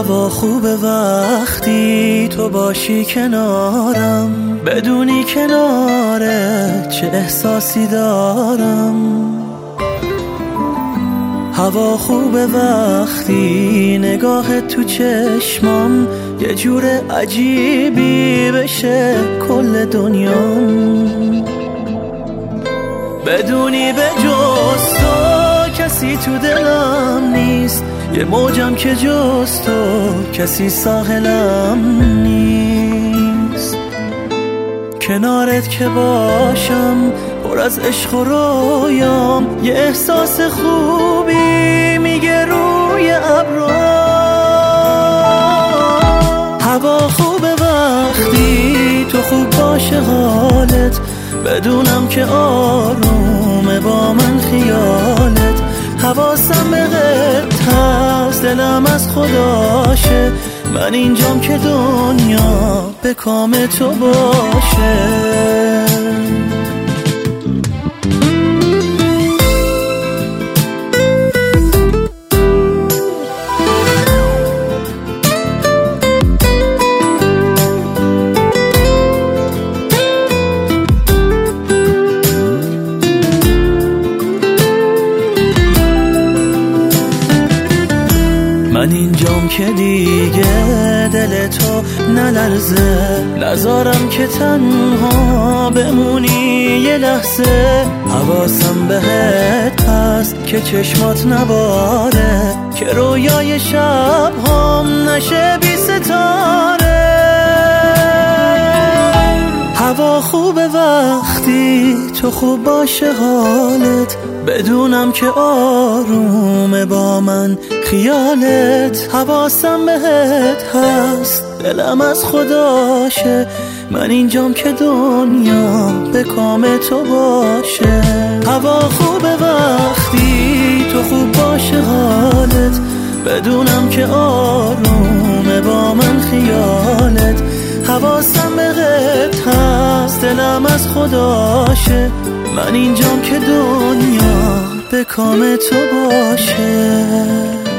هوا خوبه وقتی تو باشی کنارم، بدونی کناره چه احساسی دارم. هوا خوبه وقتی نگاهت تو چشمام یه جور عجیبی بشه کل دنیام. بدونی به جز تو کسی تو دلم نیست، یه موجم که جز تو کسی ساحلم نیست. کنارت که باشم پر از عشق و رویام، یه احساس خوبی میگه روی ابرام. هوا خوبه وقتی تو خوب باشه حالت، بدونم که آرومه با من خیالت. حواسم بهت هست دلم از خداشه، من اینجام که دنیا به کام تو باشه. من اینجام که دیگه دل تو نلرزه، نذارم که تنها بمونی یه لحظه. حواسم بهت هست که چشمات نباره، که رویای شب هم نشه بی ستاره. هوا خوبه وقتی تو خوب باشه حالت، بدونم که آرومه با من خیالت. حواسم بهت هست دلم از خداشه، من اینجام که دنیا به کام تو باشه. هوا خوبه وقتی تو خوب باشه حالت، بدونم که آرومه با من خیالت. حواسم بهت هست دلم از خداشه، من اینجام که دنیا به کام تو باشه.